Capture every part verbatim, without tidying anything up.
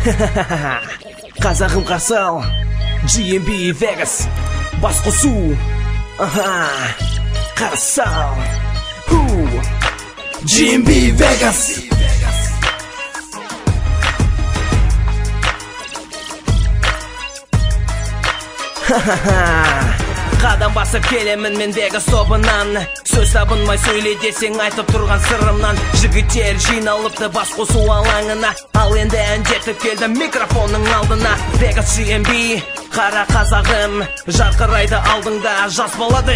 Қазағым қарсы ал, джи эм би Vegas бас қосу. Қарсы ал, джи эм би Vegas. Қадам басып келемін мен Vegas тобынан. Сөз табынмай сөйле десең айтып тұрған сырымнан. Жігіттер жиналыпты бас қосу алаңына. Ал енді ән жетіп келді микрофонның алдына. Vegas джи эм би, қара қазағым, жарқырайды алдыңда жас балады.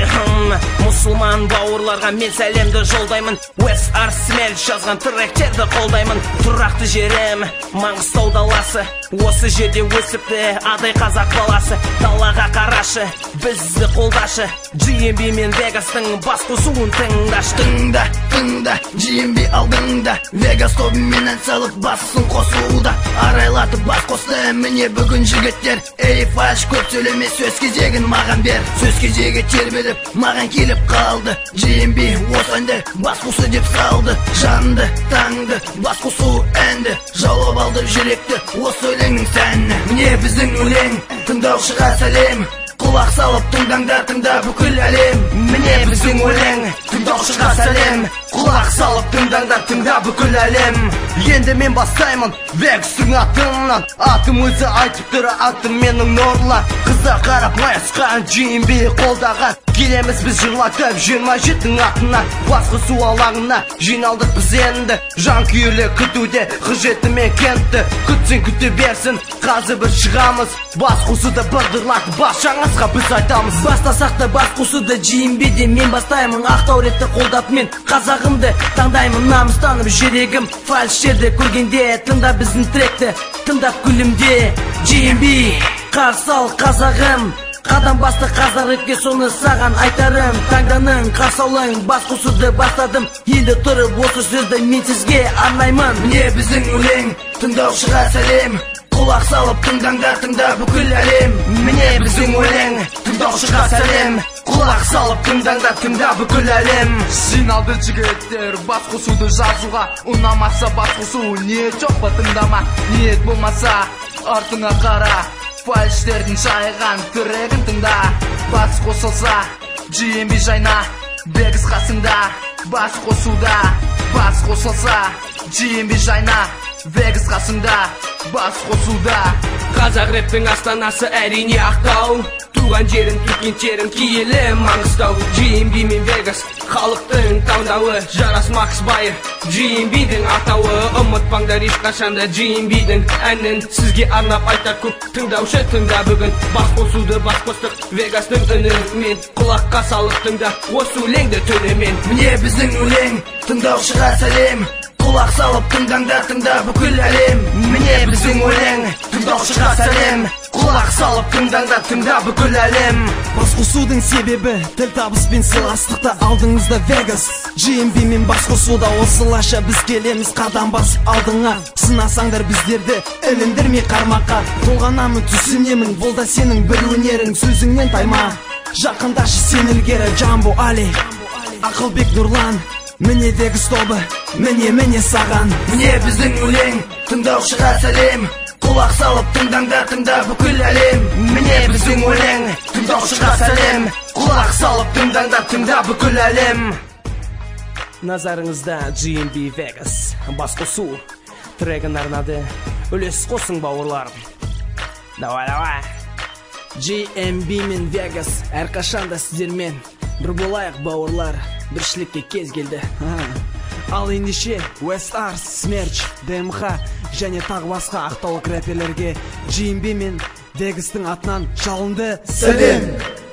Мұсылман бауырларға мен сәлемді жолдаймын. West Art Smelch жазған тректерді қолдаймын. Тұрақты жерім Маңғыстау даласы. Осы жерде өсіпті адай қазақ баласы. Далаға қарашы, бізді қолдашы. джи эм би мен Vegas'тың бас қосуын тыңдашы. Тыңда, тыңда, джи эм би алдыңда. Vegas тобымен ән салып басын қосуда. Арайлатып бас қосты міне бүгін жігіттер. Эй фальш көп сөйлеме, сөз кезегін маған бер. Сөз кезегі тербеліп маған келіп қалды. джи эм би осы әнді бас қосу деп салды. Жанды, таңды, бас қосу әнді жауап алды жүректі осы өлеңнің сәні. Міне біздің өлең, тыңдаушыға сәлем. Құлақ салып тыңдаңдар, тыңда бүкіл әлем. Міне біздің өлең, тыңдаушыға сәлем. Құлақ салып тыңдаңдар, тыңда бүкіл әлем. Енді мен бастаймын Vegas'тың атымнан. Атым өзі айтып тұр, атым менің нұрлан. Қыздар қарап майысқан, джи эм би қолдаған. Келеміз біз жырлатып жиырма жетінің атына. Бас қосу алаңына жиналдық біз енді. Жан күйерлі күтуде қыжеті мен кентті. Күтсін күте берсін, қазір біз шығамыз. Бас қосуды бірдірлатып бас жаңасқа біз айтамыз. Бастасақ та бас қосуды джи эм биде мен бастаймын. Ақтау ретті қолдап мен қазағымды таңдаймын. Намыстанып жүрегім фальшерді көргенде. Тыңда біздің тректі, тыңдап күлімде. джи эм би қарсы ал қазағым, қадам басты қазарыпке соны саған айтарым. Таңданың қарсаулың бас қосуды бастадым. Енді тұрып осы сөзді мен сізге арнаймын. Міне біздің өлең, тыңдаушыға сәлем. Құлақ салып тыңдаңдар, тыңда бүкіл әлем. Міне біздің өлең, тыңдаушыға сәлем. Құлақ салып тыңдаңдар, тыңда бүкіл әлем. Жиналды жігіттер бас қосуды жазуға. Ұнамаса бас қосу, ниет жоқ па тыңдама. Ниет болмаса артыңа қара. Фальштердің жайған түрегін тыңда. Бас қосылса джи эм би жайна. Vegas қасында бас қосуда. Бас қосылса джи эм би жайна. Vegas қасында бас қосуда. Қазақ рэптің астанасы әрине Ақтау. Туған жерім, түккен жерім киелі Маңғыстау. джи эм би мен Vegas халықтың таңдауы. Жарас Максбайыр джи эм бидің атауы. Ұмытпаңдар ешқашанда джи эм бидің әнін. Сізге арнап айтар көп тыңдаушы тыңда бүгін. Бас қосуды бас қостық Vegas'тың үнімен. Құлаққа салып тыңда осы өлеңді түнімен. Міне біздің өлең, тыңдаушыға сәлем. Құлақ салып тыңдаңдар, тыңда бүкіл әлем. Міне біздің өлең, тыңдаушыға сәлем. Құлақ салып тыңдаңдар, тыңда бүкіл әлем. Бас қосудың себебі тіл табыс пен сыйластықта алдыңызда Vegas. джи эм би мен бас қосуда осылайша біз келеміз қадам бас алдыңа. Сынасаңдар біздерді іліндірмей қармаққа. Толғанамын түсінемін, бұл да сенің бір өнерің. Сөзіңнен тайма, жақындашы сен ілгері. Джамбо Али, Ақылбек Нұрлан. Міне Vegas тобы, міне міне саған. Міне біздің өлең, тыңдаушыға сәлем. Құлақ салып тыңдаңдар, тыңда бүкіл әлем. Міне біздің өлең, тыңдаушыға сәлем. Құлақ салып тыңдаңдар, тыңда бүкіл әлем. Назарыңызда джи эм би Vegas бас қосу трегін арнады. Үлес қосын бауырларым. Давай, давай. джи эм би мен Vegas әрқашанда сіздермен бір болайық бауырлар. Біршілікке кез келді. Ал ендеше West Art Smelch, дэ эм ха және тағы басқа ақтаулық рэперлерге джи эм би мен Vegas'тың атынан жалынды сәлем.